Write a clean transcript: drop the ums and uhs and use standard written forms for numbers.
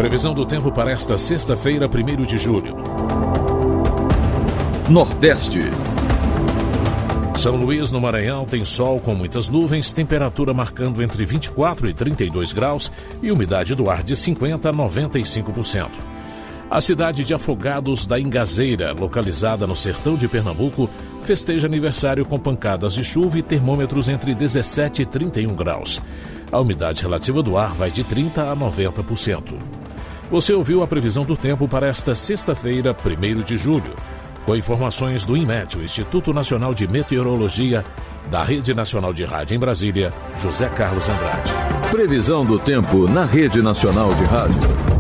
Previsão do tempo para esta sexta-feira, 1º de julho. Nordeste. São Luís, no Maranhão, tem sol com muitas nuvens, temperatura marcando entre 24 e 32 graus e umidade do ar de 50% a 95%. A cidade de Afogados da Ingazeira, localizada no sertão de Pernambuco, festeja aniversário com pancadas de chuva e termômetros entre 17 e 31 graus. A umidade relativa do ar vai de 30% a 90%. Você ouviu a previsão do tempo para esta sexta-feira, 1º de julho. Com informações do INMET, o Instituto Nacional de Meteorologia, da Rede Nacional de Rádio em Brasília, José Carlos Andrade. Previsão do tempo na Rede Nacional de Rádio.